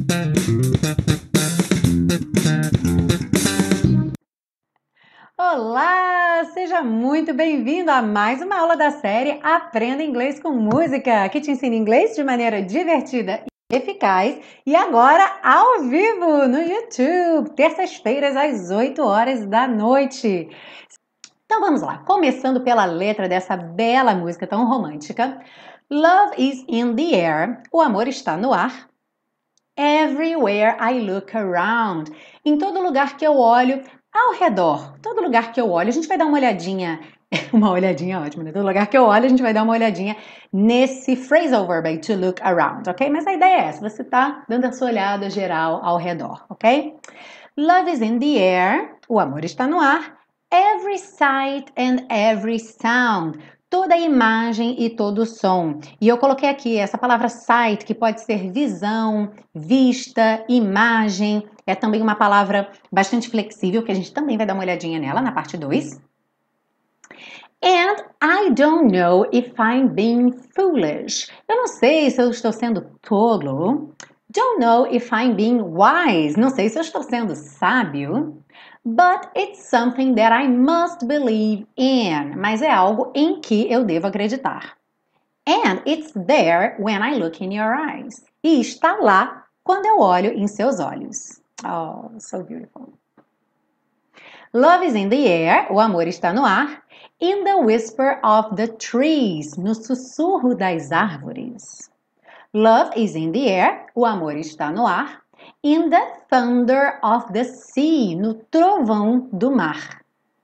Olá, seja muito bem-vindo a mais uma aula da série Aprenda Inglês com Música, que te ensina inglês de maneira divertida e eficaz, e agora ao vivo no YouTube, terças-feiras às 8 horas da noite. Então vamos lá, começando pela letra dessa bela música tão romântica. Love is in the air, o amor está no ar. Everywhere I look around, em todo lugar que eu olho, ao redor, todo lugar que eu olho, a gente vai dar uma olhadinha, uma olhadinha ótima, né? Todo lugar que eu olho, a gente vai dar uma olhadinha nesse phrasal verb aí, to look around, ok? Mas a ideia é essa, você tá dando a sua olhada geral ao redor, ok? Love is in the air, o amor está no ar. Every sight and every sound, toda imagem e todo som. E eu coloquei aqui essa palavra sight, que pode ser visão, vista, imagem. É também uma palavra bastante flexível, que a gente também vai dar uma olhadinha nela na parte 2. And I don't know if I'm being foolish. Eu não sei se eu estou sendo tolo. Don't know if I'm being wise. Não sei se eu estou sendo sábio. But it's something that I must believe in. Mas é algo em que eu devo acreditar. And it's there when I look in your eyes. E está lá quando eu olho em seus olhos. Oh, so beautiful. Love is in the air. O amor está no ar. In the whisper of the trees. No sussurro das árvores. Love is in the air. O amor está no ar. In the thunder of the sea, no trovão do mar.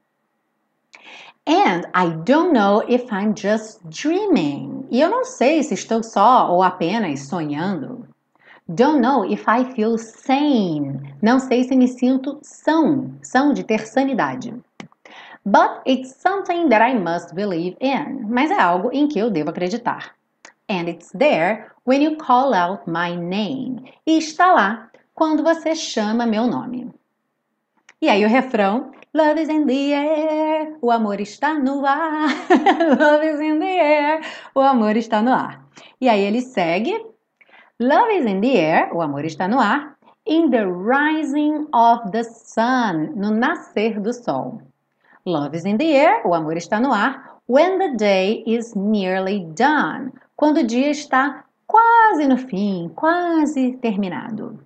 And I don't know if I'm just dreaming. E eu não sei se estou só ou apenas sonhando. Don't know if I feel sane. Não sei se me sinto são de ter sanidade. But it's something that I must believe in. Mas é algo em que eu devo acreditar. And it's there when you call out my name. E está lá quando você chama meu nome. E aí o refrão, Love is in the air, o amor está no ar. Love is in the air, o amor está no ar. E aí ele segue, Love is in the air, o amor está no ar. In the rising of the sun, no nascer do sol. Love is in the air, o amor está no ar. When the day is nearly done, quando o dia está quase no fim, quase terminado.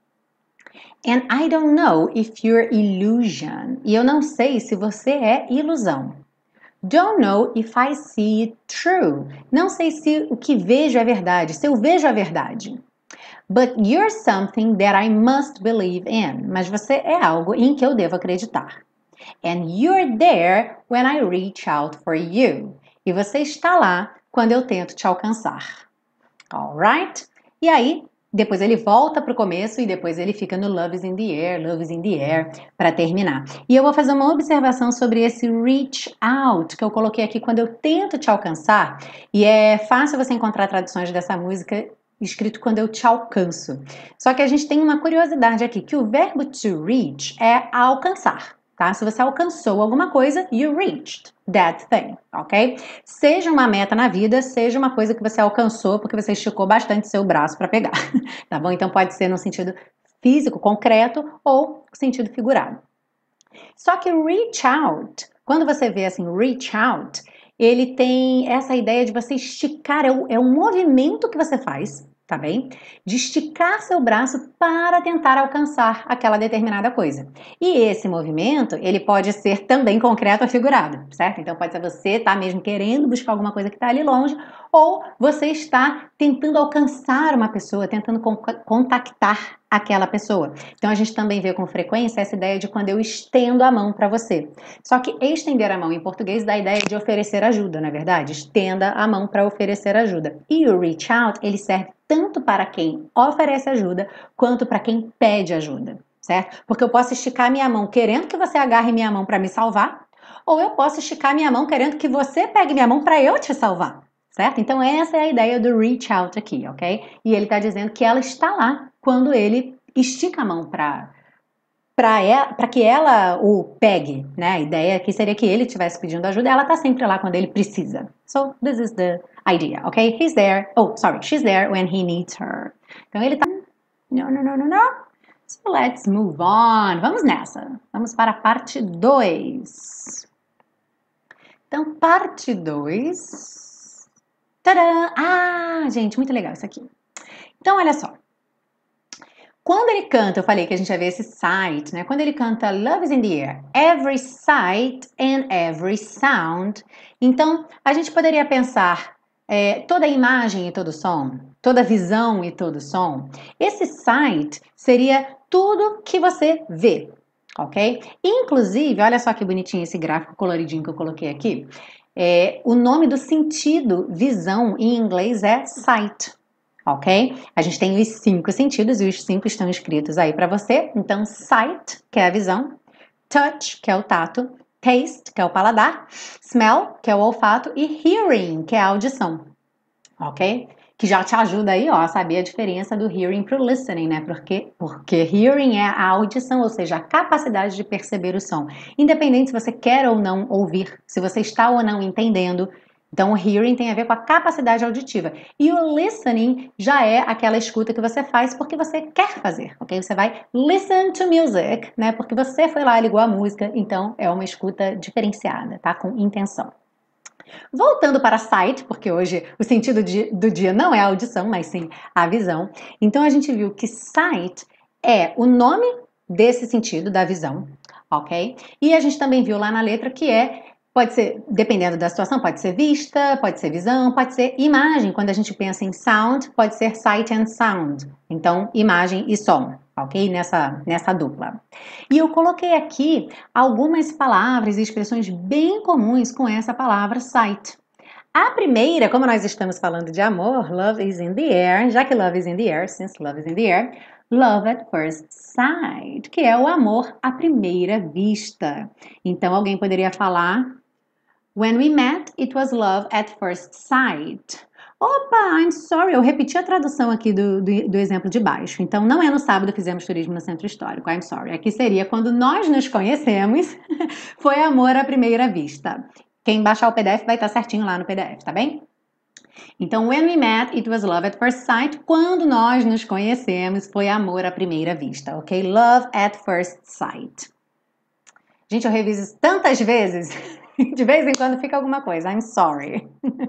And I don't know if you're illusion. E eu não sei se você é ilusão. Don't know if I see it true. Não sei se o que vejo é verdade, se eu vejo a verdade. But you're something that I must believe in. Mas você é algo em que eu devo acreditar. And you're there when I reach out for you. E você está lá quando eu tento te alcançar. Alright? E aí, depois ele volta para o começo e depois ele fica no Love is in the air, para terminar. E eu vou fazer uma observação sobre esse reach out, que eu coloquei aqui quando eu tento te alcançar. E é fácil você encontrar traduções dessa música escrito quando eu te alcanço. Só que a gente tem uma curiosidade aqui, que o verbo to reach é alcançar. Tá? Se você alcançou alguma coisa, you reached that thing, ok? Seja uma meta na vida, seja uma coisa que você alcançou porque você esticou bastante seu braço para pegar, tá bom? Então pode ser no sentido físico, concreto, ou sentido figurado. Só que reach out, quando você vê assim, reach out, ele tem essa ideia de você esticar, é um movimento que você faz, tá bem? De esticar seu braço para tentar alcançar aquela determinada coisa. E esse movimento, ele pode ser também concreto ou figurado, certo? Então pode ser você tá mesmo querendo buscar alguma coisa que está ali longe, ou você está tentando alcançar uma pessoa, tentando contactar aquela pessoa. Então a gente também vê com frequência essa ideia de quando eu estendo a mão para você. Só que estender a mão em português dá a ideia de oferecer ajuda, não é verdade? Estenda a mão para oferecer ajuda. E o reach out, ele serve tanto para quem oferece ajuda, quanto para quem pede ajuda, certo? Porque eu posso esticar minha mão querendo que você agarre minha mão para me salvar, ou eu posso esticar minha mão querendo que você pegue minha mão para eu te salvar, certo? Então essa é a ideia do reach out aqui, ok? E ele está dizendo que ela está lá quando ele estica a mão para que ela o pegue, né? A ideia aqui seria que ele estivesse pedindo ajuda, ela está sempre lá quando ele precisa. So this is the idea, ok? She's there when he needs her. Então ele está No, no, no, no, no. So let's move on. Vamos nessa. Vamos para a parte 2. Então, parte 2. Tadã! Ah, gente, muito legal isso aqui. Então, olha só. Quando ele canta, eu falei que a gente ia ver esse sight, né? Quando ele canta Love is in the air, every sight and every sound. Então, a gente poderia pensar toda imagem e todo som, toda visão e todo som. Esse sight seria tudo que você vê, ok? Inclusive, olha só que bonitinho esse gráfico coloridinho que eu coloquei aqui. O nome do sentido visão em inglês é sight. Ok? A gente tem os 5 sentidos e os 5 estão escritos aí para você. Então, sight, que é a visão, touch, que é o tato, taste, que é o paladar, smell, que é o olfato e hearing, que é a audição. Ok? Que já te ajuda aí, ó, a saber a diferença do hearing para o listening, né? Porque hearing é a audição, ou seja, a capacidade de perceber o som. Independente se você quer ou não ouvir, se você está ou não entendendo. Então, o hearing tem a ver com a capacidade auditiva. E o listening já é aquela escuta que você faz porque você quer fazer, ok? Você vai listen to music, né? Porque você foi lá e ligou a música, então é uma escuta diferenciada, tá? Com intenção. Voltando para sight, porque hoje o sentido do dia não é a audição, mas sim a visão. Então, a gente viu que sight é o nome desse sentido, da visão, ok? E a gente também viu lá na letra que pode ser, dependendo da situação, pode ser vista, pode ser visão, pode ser imagem. Quando a gente pensa em sound, pode ser sight and sound. Então, imagem e som, ok? Nessa dupla. E eu coloquei aqui algumas palavras e expressões bem comuns com essa palavra sight. A primeira, como nós estamos falando de amor, love is in the air, já que love is in the air, since love is in the air, love at first sight, que é o amor à primeira vista. Então, alguém poderia falar when we met, it was love at first sight. Opa, I'm sorry, eu repeti a tradução aqui do exemplo de baixo. Então, não é no sábado que fizemos turismo no centro histórico, I'm sorry. Aqui seria quando nós nos conhecemos, foi amor à primeira vista. Quem baixar o PDF vai estar certinho lá no PDF, tá bem? Então, when we met, it was love at first sight. Quando nós nos conhecemos, foi amor à primeira vista, ok? Love at first sight. Gente, eu reviso isso tantas vezes. De vez em quando fica alguma coisa. I'm sorry.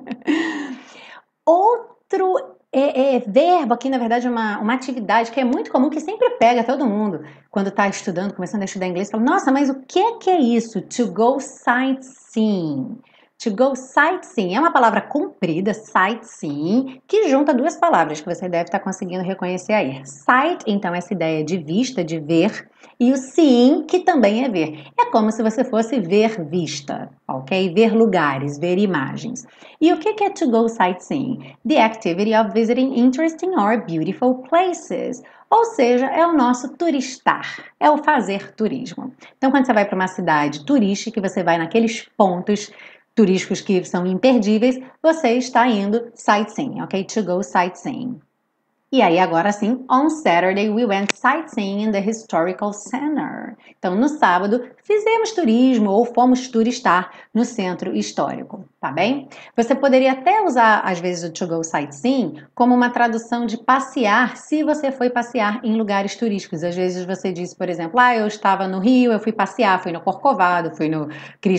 Outro verbo aqui, na verdade, uma atividade que é muito comum, que sempre pega todo mundo quando está estudando, começando a estudar inglês. Fala, nossa, mas o que é isso? To go sightseeing. To go sightseeing é uma palavra comprida, sightseeing, que junta duas palavras que você deve estar conseguindo reconhecer aí. Sight, então, essa ideia de vista, de ver, e o seeing, que também é ver. É como se você fosse ver vista, ok? Ver lugares, ver imagens. E o que é to go sightseeing? The activity of visiting interesting or beautiful places. Ou seja, é o nosso turistar, é o fazer turismo. Então, quando você vai para uma cidade turística, você vai naqueles pontos turísticos que são imperdíveis, você está indo sightseeing, ok? To go sightseeing. E aí, agora sim, on Saturday we went sightseeing in the historical center. Então, no sábado, fizemos turismo ou fomos turistar no centro histórico, tá bem? Você poderia até usar, às vezes, o to go sightseeing como uma tradução de passear, se você foi passear em lugares turísticos. Às vezes você diz, por exemplo, eu estava no Rio, eu fui passear, fui no Corcovado, fui no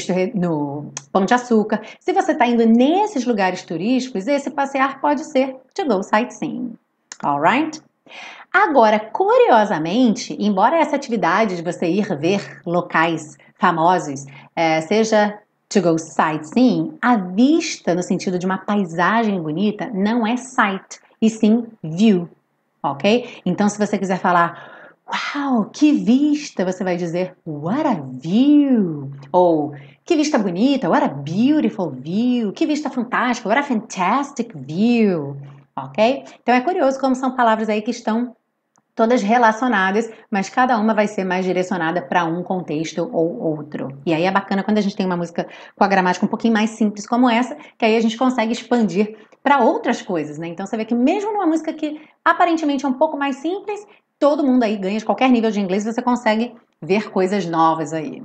no Pão de Açúcar. Se você está indo nesses lugares turísticos, esse passear pode ser to go sightseeing. Alright? Agora, curiosamente, embora essa atividade de você ir ver locais famosos seja to go sightseeing, a vista no sentido de uma paisagem bonita não é sight, e sim view, ok? Então, se você quiser falar, uau, que vista, você vai dizer, what a view! Ou, que vista bonita, what a beautiful view! Que vista fantástica, what a fantastic view! Ok? Então é curioso como são palavras aí que estão todas relacionadas, mas cada uma vai ser mais direcionada para um contexto ou outro. E aí é bacana quando a gente tem uma música com a gramática um pouquinho mais simples como essa, que aí a gente consegue expandir para outras coisas, né? Então você vê que mesmo numa música que aparentemente é um pouco mais simples, todo mundo aí ganha de qualquer nível de inglês, você consegue ver coisas novas aí.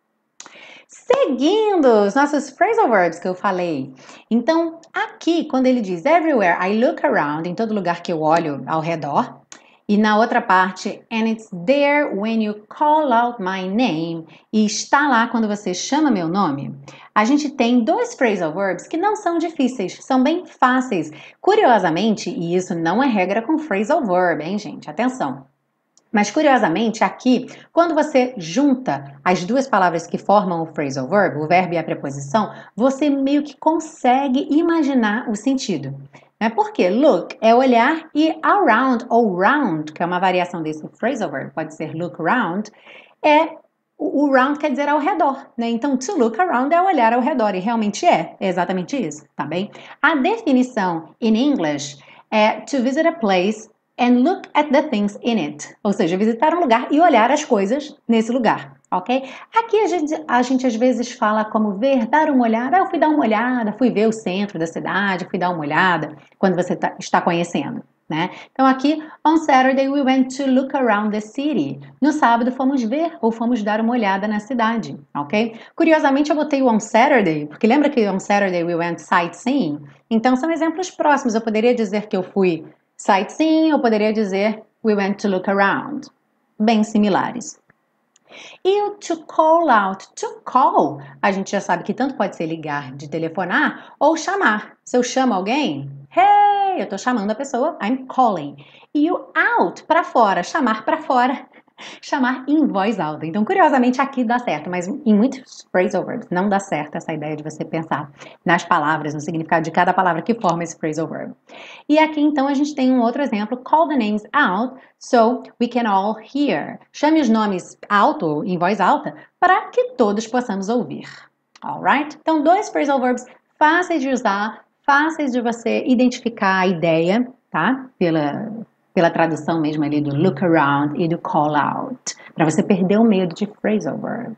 Seguindo os nossos phrasal verbs que eu falei. Então, aqui, quando ele diz everywhere I look around, em todo lugar que eu olho ao redor, E na outra parte, and it's there when you call out my name, e está lá quando você chama meu nome. A gente tem dois phrasal verbs que não são difíceis, são bem fáceis. Curiosamente, e isso não é regra com phrasal verb, hein, gente? Atenção. Mas, curiosamente, aqui, quando você junta as duas palavras que formam o phrasal verb, o verbo e a preposição, você meio que consegue imaginar o sentido. Porque look é olhar e around ou round, que é uma variação desse phrasal verb, pode ser look around, o round quer dizer ao redor, né? Então, to look around é olhar ao redor, e realmente é exatamente isso, tá bem? A definição in English é to visit a place and look at the things in it. Ou seja, visitar um lugar e olhar as coisas nesse lugar, ok? Aqui a gente às vezes fala como ver, dar uma olhada. Eu fui dar uma olhada, fui ver o centro da cidade, fui dar uma olhada quando você está conhecendo, né? Então aqui, on Saturday we went to look around the city. No sábado fomos ver ou fomos dar uma olhada na cidade, ok? Curiosamente eu botei o on Saturday, porque lembra que on Saturday we went sightseeing? Então são exemplos próximos. Eu poderia dizer que eu fui sightseeing, eu poderia dizer we went to look around. Bem similares. E o to call out, to call, a gente já sabe que tanto pode ser ligar, de telefonar, ou chamar. Se eu chamo alguém, hey, eu estou chamando a pessoa, I'm calling. E o out, para fora, chamar para fora, chamar em voz alta. Então, curiosamente, aqui dá certo, mas em muitos phrasal verbs não dá certo essa ideia de você pensar nas palavras, no significado de cada palavra que forma esse phrasal verb. E aqui, então, a gente tem um outro exemplo, call the names out so we can all hear. Chame os nomes alto, em voz alta, para que todos possamos ouvir. Alright? Então, dois phrasal verbs fáceis de usar, fáceis de você identificar a ideia, tá? Pela tradução mesmo ali do look around e do call out, para você perder o medo de phrasal verb.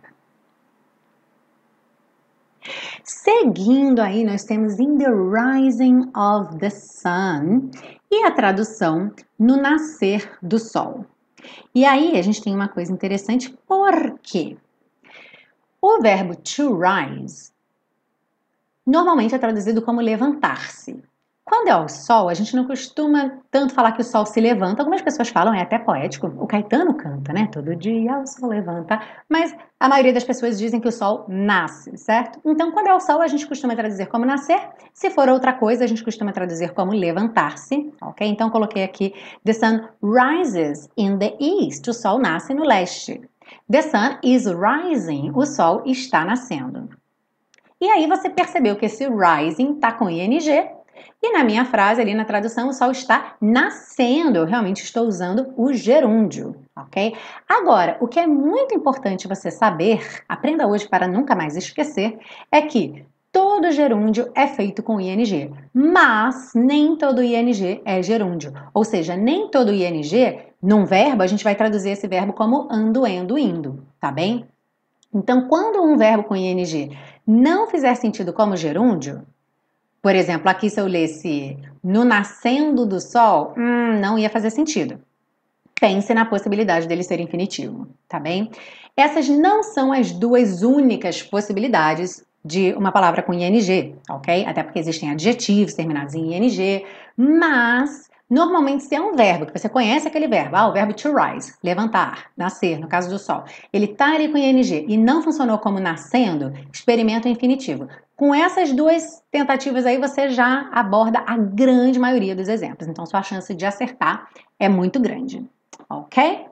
Seguindo aí, nós temos in the rising of the sun e a tradução no nascer do sol. E aí a gente tem uma coisa interessante, porque o verbo to rise normalmente é traduzido como levantar-se. Quando é o sol, a gente não costuma tanto falar que o sol se levanta. Algumas pessoas falam, é até poético. O Caetano canta, né? Todo dia o sol levanta. Mas a maioria das pessoas dizem que o sol nasce, certo? Então, quando é o sol, a gente costuma traduzir como nascer. Se for outra coisa, a gente costuma traduzir como levantar-se, ok? Então, coloquei aqui, the sun rises in the east. O sol nasce no leste. The sun is rising. O sol está nascendo. E aí você percebeu que esse rising está com ing. E na minha frase, ali na tradução, o sol está nascendo. Eu realmente estou usando o gerúndio, ok? Agora, o que é muito importante você saber, aprenda hoje para nunca mais esquecer, é que todo gerúndio é feito com ing, mas nem todo ing é gerúndio. Ou seja, nem todo ing, num verbo, a gente vai traduzir esse verbo como ando, endo, indo, tá bem? Então, quando um verbo com ing não fizer sentido como gerúndio, por exemplo, aqui se eu lesse no nascendo do sol, não ia fazer sentido. Pense na possibilidade dele ser infinitivo, tá bem? Essas não são as duas únicas possibilidades de uma palavra com ing, ok? Até porque existem adjetivos terminados em ing, mas normalmente se é um verbo, que você conhece aquele verbo, o verbo to rise, levantar, nascer, no caso do sol, ele tá ali com ing e não funcionou como nascendo, experimenta o infinitivo. Com essas duas tentativas aí, você já aborda a grande maioria dos exemplos. Então, sua chance de acertar é muito grande, ok?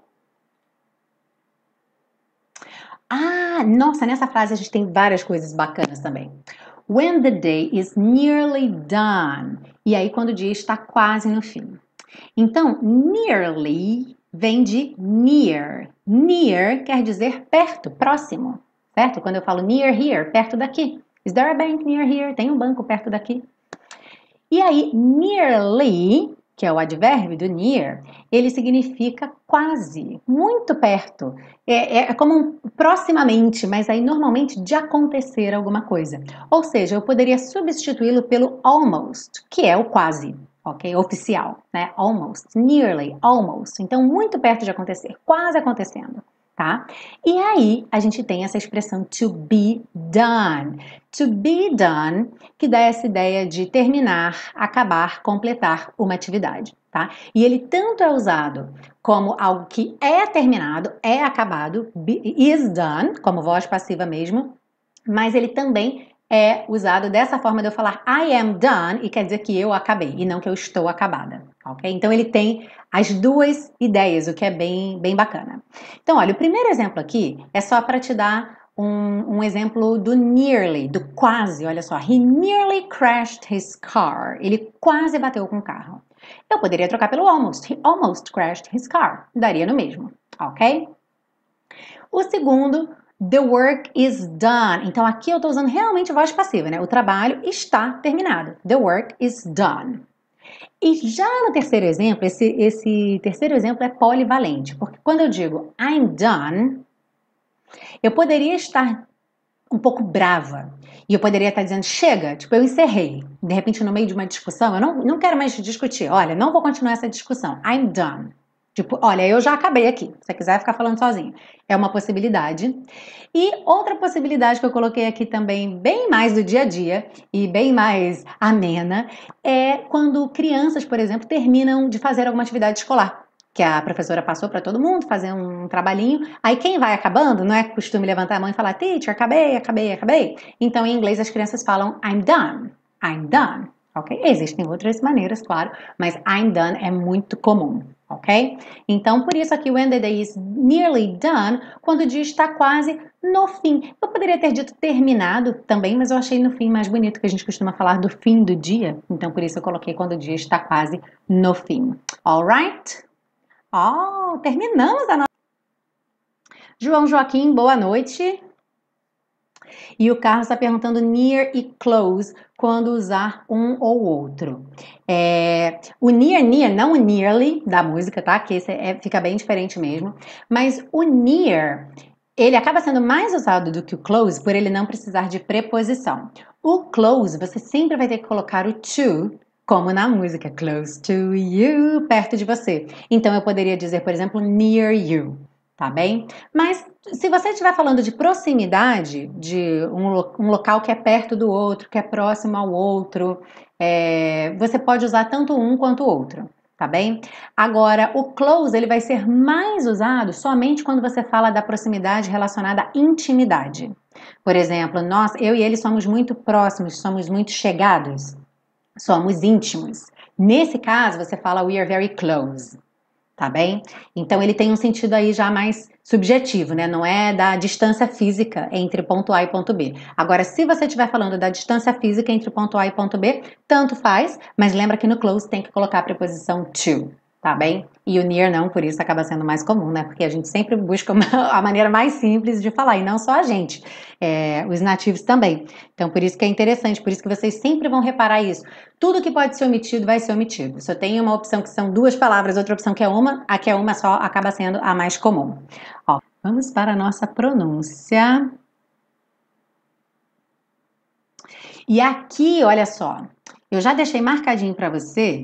Nossa, nessa frase a gente tem várias coisas bacanas também. When the day is nearly done. E aí, quando o dia está quase no fim. Então, nearly vem de near. Near quer dizer perto, próximo, certo? Quando eu falo near here, perto daqui. Is there a bank near here? Tem um banco perto daqui. E aí, nearly, que é o advérbio do near, ele significa quase, muito perto. É como proximamente, mas aí normalmente de acontecer alguma coisa. Ou seja, eu poderia substituí-lo pelo almost, que é o quase, ok? Oficial, né? Almost, nearly, almost. Então, muito perto de acontecer, quase acontecendo. Tá? E aí, a gente tem essa expressão to be done. To be done, que dá essa ideia de terminar, acabar, completar uma atividade. tá? E ele tanto é usado como algo que é terminado, é acabado, is done, como voz passiva mesmo, mas ele também é usado dessa forma de eu falar I am done e quer dizer que eu acabei e não que eu estou acabada, ok? Então ele tem as duas ideias, o que é bem bacana. Então, olha, o primeiro exemplo aqui é só para te dar um exemplo do nearly, do quase, olha só. He nearly crashed his car. Ele quase bateu com o carro. Eu poderia trocar pelo almost. He almost crashed his car. Daria no mesmo, ok? O segundo, the work is done. Então aqui eu estou usando realmente voz passiva, né? O trabalho está terminado. The work is done. E já no terceiro exemplo, esse terceiro exemplo é polivalente, porque quando eu digo I'm done, eu poderia estar um pouco brava. E eu poderia estar dizendo, chega, tipo, eu encerrei. De repente, no meio de uma discussão, eu não quero mais discutir. Olha, não vou continuar essa discussão. I'm done. Tipo, olha, eu já acabei aqui. Se você quiser ficar falando sozinho. É uma possibilidade. E outra possibilidade que eu coloquei aqui também, bem mais do dia a dia e bem mais amena, é quando crianças, por exemplo, terminam de fazer alguma atividade escolar. Que a professora passou para todo mundo fazer um trabalhinho. Aí quem vai acabando, não é costume levantar a mão e falar, teacher, acabei. Então, em inglês, as crianças falam I'm done, ok? Existem outras maneiras, claro, mas I'm done é muito comum, ok? Então, por isso aqui o when the day is nearly done, quando o dia está quase no fim. Eu poderia ter dito terminado também, mas eu achei no fim mais bonito, que a gente costuma falar do fim do dia. Então, por isso eu coloquei quando o dia está quase no fim. Alright? Oh, terminamos a nossa. João Joaquim, boa noite. E o Carlos está perguntando near e close, quando usar um ou outro. O near, não o nearly da música, tá? Que esse fica bem diferente mesmo. Mas o near, ele acaba sendo mais usado do que o close, por ele não precisar de preposição. O close, você sempre vai ter que colocar o to, como na música, close to you, perto de você. Então, eu poderia dizer, por exemplo, near you, tá bem? Mas, se você estiver falando de proximidade, de um local que é perto do outro, que é próximo ao outro, você pode usar tanto um quanto o outro, tá bem? Agora, o close, ele vai ser mais usado somente quando você fala da proximidade relacionada à intimidade. Por exemplo, eu e ele somos muito próximos, somos muito chegados. Somos íntimos. Nesse caso, você fala we are very close, tá bem? Então, ele tem um sentido aí já mais subjetivo, né? Não é da distância física entre ponto A e ponto B. Agora, se você estiver falando da distância física entre ponto A e ponto B, tanto faz, mas lembra que no close tem que colocar a preposição to, tá bem? E o near não, por isso acaba sendo mais comum, né? Porque a gente sempre busca a maneira mais simples de falar, e não só a gente, os nativos também. Então, por isso que é interessante, por isso que vocês sempre vão reparar isso. Tudo que pode ser omitido vai ser omitido. Se eu tenho uma opção que são duas palavras, outra opção que é uma, a que é uma só acaba sendo a mais comum. Ó, vamos para a nossa pronúncia. E aqui, olha só, eu já deixei marcadinho para você.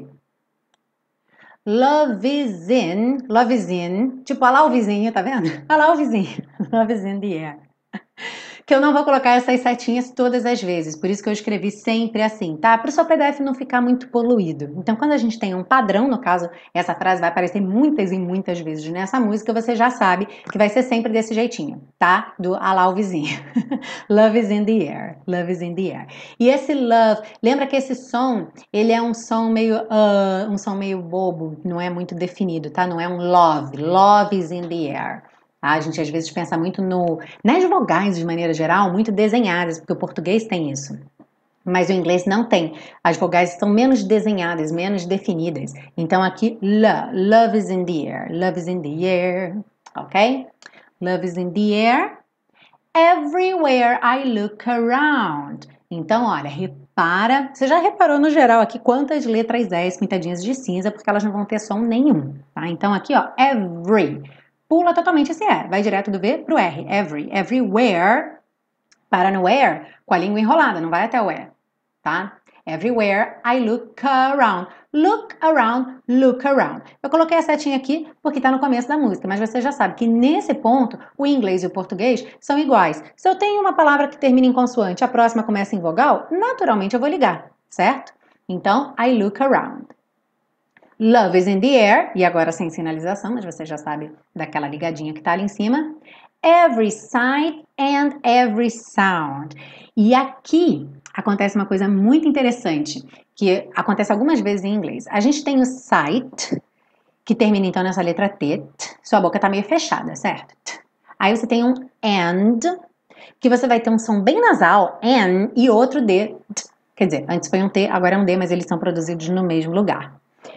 Love is in, tipo, olha lá o vizinho, tá vendo? Olha lá o vizinho, love is in the air. Que eu não vou colocar essas setinhas todas as vezes, por isso que eu escrevi sempre assim, tá? Para o seu PDF não ficar muito poluído. Então, quando a gente tem um padrão, no caso, essa frase vai aparecer muitas e muitas vezes nessa música, você já sabe que vai ser sempre desse jeitinho, tá? Do olha lá o vizinho. Love is in the air, love is in the air. E esse love, lembra que esse som, ele é um som meio bobo, não é muito definido, tá? Não é um love is in the air. A gente às vezes pensa muito nas vogais de maneira geral, muito desenhadas, porque o português tem isso. Mas o inglês não tem. As vogais estão menos desenhadas, menos definidas. Então aqui, love is in the air, love is in the air, ok? Love is in the air, everywhere I look around. Então, olha, repara, você já reparou no geral aqui quantas letras S pintadinhas de cinza, porque elas não vão ter som nenhum, tá? Então aqui, ó, every. Pula totalmente esse E, vai direto do V pro R, everywhere, para no where, com a língua enrolada, não vai até o E, tá? Everywhere I look around, look around, look around. Eu coloquei a setinha aqui porque tá no começo da música, mas você já sabe que nesse ponto, o inglês e o português são iguais. Se eu tenho uma palavra que termina em consoante, a próxima começa em vogal, naturalmente eu vou ligar, certo? Então, I look around. Love is in the air. E agora sem sinalização, mas você já sabe daquela ligadinha que tá ali em cima. Every sight and every sound. E aqui acontece uma coisa muito interessante, que acontece algumas vezes em inglês. A gente tem o sight, que termina então nessa letra T. Sua boca tá meio fechada, certo? Aí você tem um and, que você vai ter um som bem nasal, N, e outro D. Quer dizer, antes foi um T, agora é um D, mas eles são produzidos no mesmo lugar.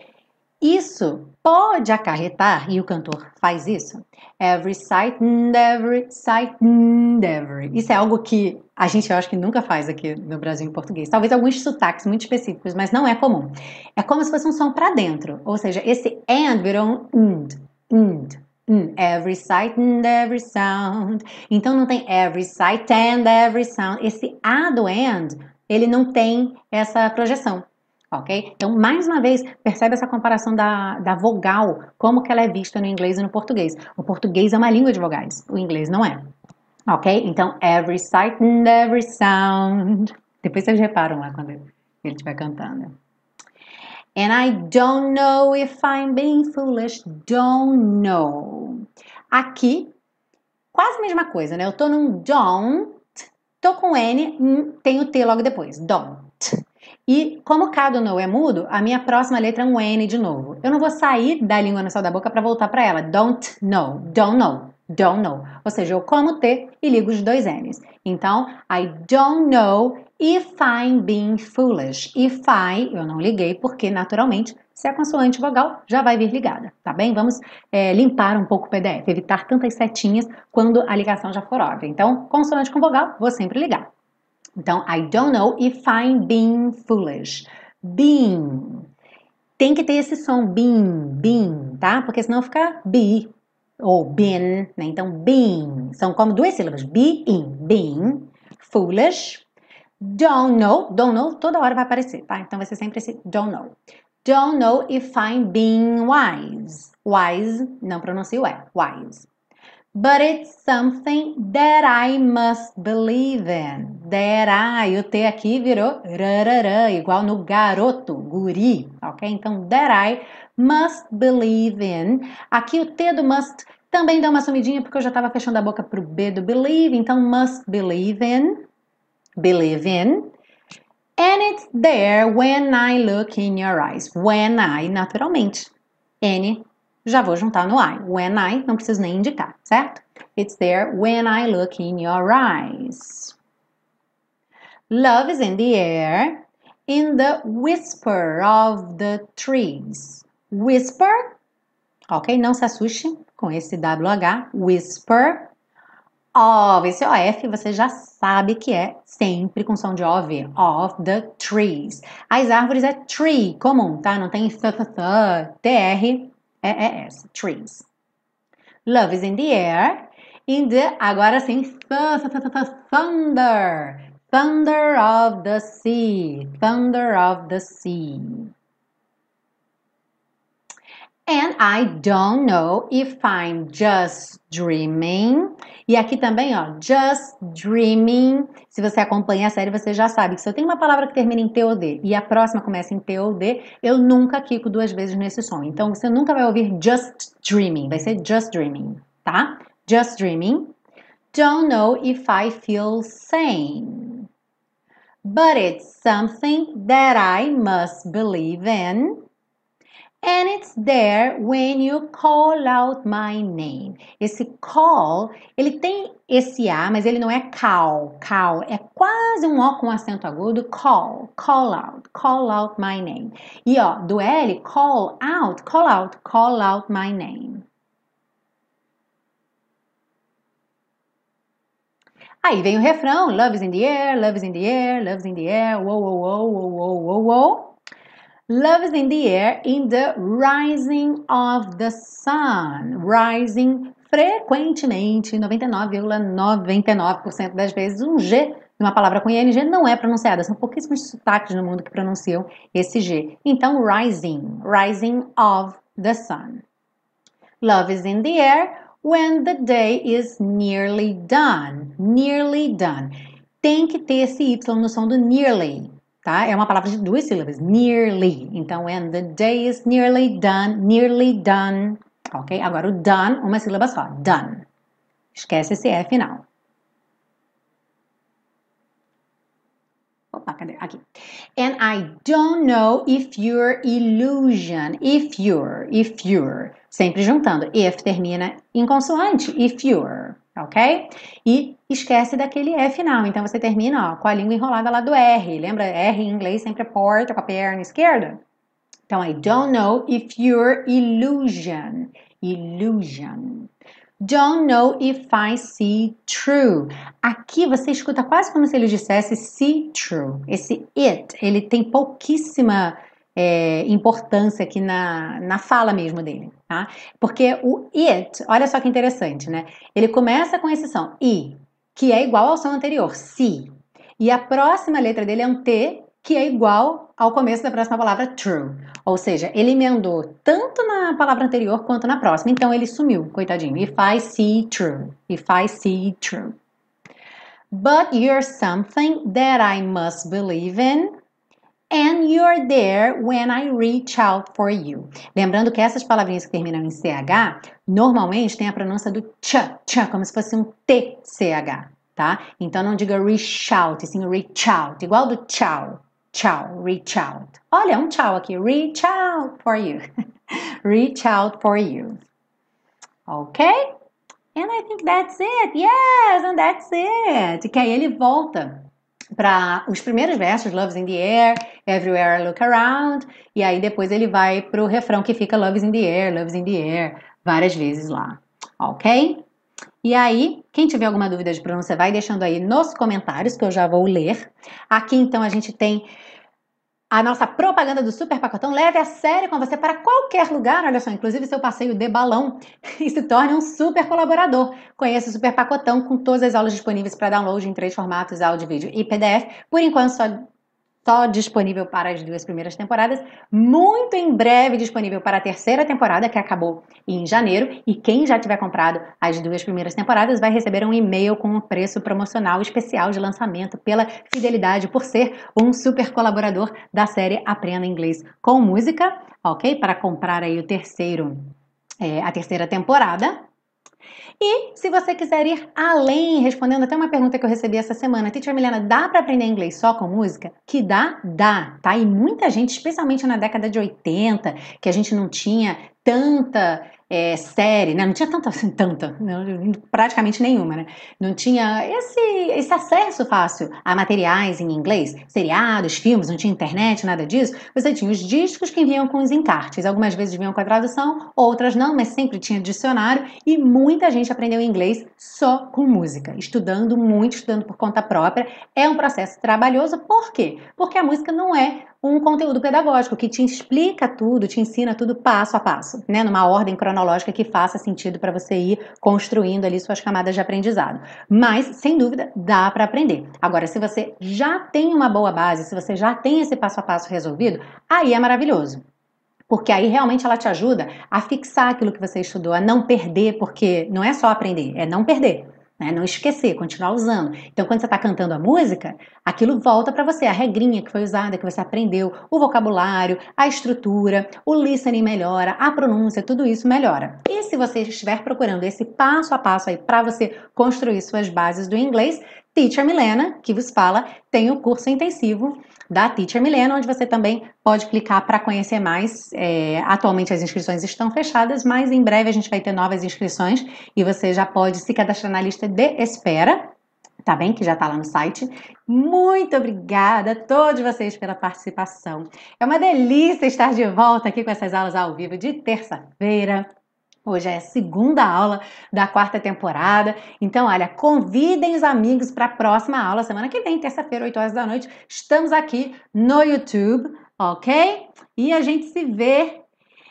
Isso pode acarretar, e o cantor faz isso, every sight and every sight and every. Isso é algo que a gente, eu acho que nunca faz aqui no Brasil em português. Talvez alguns sotaques muito específicos, mas não é comum. É como se fosse um som para dentro, ou seja, esse and virou um and. Every sight and every sound. Então não tem every sight and every sound. Esse A do and, ele não tem essa projeção. Ok? Então, mais uma vez, percebe essa comparação da vogal, como que ela é vista no inglês e no português. O português é uma língua de vogais, o inglês não é. Ok? Então, every sight and every sound. Depois vocês reparam lá quando ele estiver cantando. And I don't know if I'm being foolish, don't know. Aqui, quase a mesma coisa, né? Eu tô num don't, tô com N, tem o T logo depois, don't. E como cada know é mudo, a minha próxima letra é um N de novo. Eu não vou sair da língua no céu da boca para voltar para ela. Don't know, don't know, don't know. Ou seja, eu como T e ligo os dois N's. Então, I don't know if I'm being foolish. If I, eu não liguei porque, naturalmente, se é consoante vogal, já vai vir ligada, tá bem? Vamos limpar um pouco o PDF, evitar tantas setinhas quando a ligação já for óbvia. Então, consoante com vogal, vou sempre ligar. Então, I don't know if I'm being foolish. Being. Tem que ter esse som, being, tá? Porque senão fica be ou been, né? Então, being. São como duas sílabas. Being. Foolish. Don't know, toda hora vai aparecer, tá? Então, vai ser sempre esse don't know. Don't know if I'm being wise. Wise, não pronuncio wise. But it's something that I must believe in. That I, o T aqui virou rarará, igual no garoto, guri, ok? Então, that I must believe in. Aqui o T do must também dá uma sumidinha porque eu já estava fechando a boca pro B do believe, então must believe in. Believe in. And it's there when I look in your eyes. When I, naturalmente. N, já vou juntar no I. When I, não preciso nem indicar, certo? It's there when I look in your eyes. Love is in the air, in the whisper of the trees. Whisper, ok? Não se assuste com esse WH. Whisper. Esse OF você já sabe que é sempre com som de OV. Of the trees. As árvores é tree, comum, tá? Não tem TR, é S. Trees. Love is in the air. Agora sim, thunder. Thunder of the sea. Thunder of the sea. And I don't know if I'm just dreaming. E aqui também, ó, just dreaming. Se você acompanha a série, você já sabe que se eu tenho uma palavra que termina em T ou D e a próxima começa em T ou D, eu nunca quico duas vezes nesse som. Então, você nunca vai ouvir just dreaming. Vai ser just dreaming, tá? Just dreaming. Don't know if I feel sane. But it's something that I must believe in. And it's there when you call out my name. Esse call, ele tem esse A, mas ele não é call. Call é quase um O com acento agudo. Call out my name. E ó, do L, call out my name. Aí vem o refrão, love is in the air, love is in the air, love is in the air, whoa, whoa, whoa, whoa, whoa, whoa, whoa. Love is in the air in the rising of the sun. Rising frequentemente, 99,99% das vezes, um G numa palavra com ING não é pronunciada. São pouquíssimos sotaques no mundo que pronunciam esse G. Então, rising of the sun. Love is in the air when the day is nearly done. Nearly done. Tem que ter esse Y no som do nearly. tá? É uma palavra de 2 sílabas, nearly. Então, when the day is nearly done, ok? Agora o done, uma sílaba só, done. Esquece esse E final. Opa, cadê? Aqui. And I don't know if your illusion, if you're, sempre juntando. If termina em consoante, if you're, ok? E esquece daquele E final. Então você termina, ó, com a língua enrolada lá do R. Lembra? R em inglês sempre é porta com a perna esquerda. Então, I don't know if your illusion. Don't know if I see true. Aqui você escuta quase como se ele dissesse see true. Esse it, ele tem pouquíssima importância aqui na fala mesmo dele, tá? Porque o it, olha só que interessante, né? Ele começa com esse som, I, que é igual ao som anterior, see. E a próxima letra dele é um T, que é igual ao começo da próxima palavra true. Ou seja, ele emendou tanto na palavra anterior quanto na próxima. Então ele sumiu, coitadinho. If I see true. If I see true. But you're something that I must believe in. And you're there when I reach out for you. Lembrando que essas palavrinhas que terminam em CH, normalmente tem a pronúncia do tch, como se fosse um TCH, tá? Então não diga reach out, e sim reach out, igual do tchau. Tchau, reach out. Olha, um tchau aqui. Reach out for you. Reach out for you. Ok? And I think that's it. Yes, and that's it. Que aí ele volta para os primeiros versos, Love's in the air, everywhere I look around. E aí depois ele vai para o refrão que fica Love's in the air, várias vezes lá. Ok? E aí, quem tiver alguma dúvida de pronúncia, vai deixando aí nos comentários, que eu já vou ler. Aqui, então, a gente tem a nossa propaganda do Super Pacotão. Leve a sério com você para qualquer lugar, olha só, inclusive seu passeio de balão, e se torne um super colaborador. Conheça o Super Pacotão com todas as aulas disponíveis para download em 3 formatos, áudio, vídeo e PDF. Por enquanto, só disponível para as 2 primeiras temporadas, muito em breve disponível para a 3ª temporada, que acabou em janeiro, e quem já tiver comprado as 2 primeiras temporadas vai receber um e-mail com um preço promocional especial de lançamento pela fidelidade, por ser um super colaborador da série Aprenda Inglês com Música, ok? Para comprar aí a 3ª temporada. E se você quiser ir além, respondendo até uma pergunta que eu recebi essa semana, Teacher Milena, dá para aprender inglês só com música? Que dá, tá? E muita gente, especialmente na década de 80, que a gente não tinha tanta série, né? Não tinha tanta, não, praticamente nenhuma, né? Não tinha esse acesso fácil a materiais em inglês, seriados, filmes, não tinha internet, nada disso. Você tinha os discos que vinham com os encartes, algumas vezes vinham com a tradução, outras não, mas sempre tinha dicionário, e muita gente aprendeu inglês só com música, estudando muito, estudando por conta própria. É um processo trabalhoso, por quê? Porque a música não é um conteúdo pedagógico que te explica tudo, te ensina tudo passo a passo, né? Numa ordem cronológica que faça sentido para você ir construindo ali suas camadas de aprendizado. Mas, sem dúvida, dá para aprender. Agora, se você já tem uma boa base, se você já tem esse passo a passo resolvido, aí é maravilhoso. Porque aí realmente ela te ajuda a fixar aquilo que você estudou, a não perder, porque não é só aprender, é não perder. Né? Não esquecer, continuar usando. Então, quando você está cantando a música, aquilo volta para você, a regrinha que foi usada, que você aprendeu, o vocabulário, a estrutura, o listening melhora, a pronúncia, tudo isso melhora. E se você estiver procurando esse passo a passo aí para você construir suas bases do inglês, Teacher Milena, que vos fala, tem o curso intensivo da Teacher Milena, onde você também pode clicar para conhecer mais. Atualmente as inscrições estão fechadas, mas em breve a gente vai ter novas inscrições e você já pode se cadastrar na lista de espera, tá bem? Que já tá lá no site. Muito obrigada a todos vocês pela participação. É uma delícia estar de volta aqui com essas aulas ao vivo de terça-feira. Hoje é a 2ª aula da 4ª temporada. Então, olha, convidem os amigos para a próxima aula, semana que vem, terça-feira, 8 horas da noite. Estamos aqui no YouTube, ok? E a gente se vê.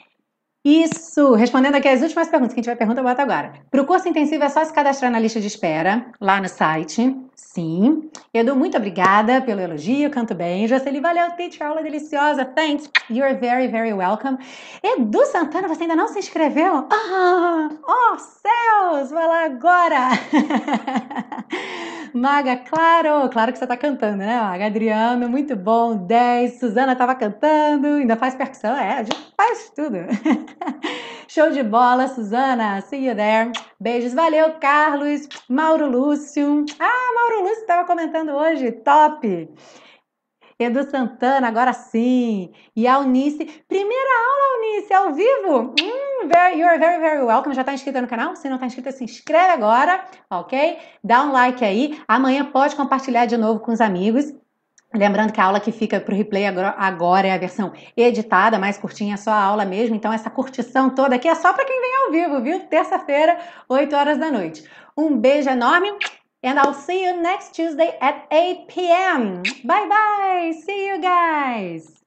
Isso! Respondendo aqui as últimas perguntas. Quem tiver pergunta, bota agora. Para o curso intensivo é só se cadastrar na lista de espera, lá no site. Sim. Edu, muito obrigada pelo elogio, canto bem. Jocely, valeu, teacher, aula deliciosa. Thanks. You're very, very welcome. Edu Santana, você ainda não se inscreveu? Oh, céus! Vai lá agora! Maga, claro! Claro que você tá cantando, né, Maga? Adriano, muito bom, 10. Suzana tava cantando, ainda faz percussão, a gente faz tudo. Show de bola, Suzana. See you there. Beijos. Valeu, Carlos. Mauro Lúcio. Ah, Mauro Lúcio estava comentando hoje. Top. Edu Santana, agora sim. E a Eunice. Primeira aula, Eunice, ao vivo. You're very, very welcome. Já está inscrita no canal? Se não está inscrita, se inscreve agora, ok? Dá um like aí. Amanhã pode compartilhar de novo com os amigos. Lembrando que a aula que fica para o replay agora é a versão editada, mais curtinha, só a aula mesmo. Então, essa curtição toda aqui é só para quem vem ao vivo, viu? Terça-feira, 8 horas da noite. Um beijo enorme and I'll see you next Tuesday at 8 p.m. Bye, bye! See you guys!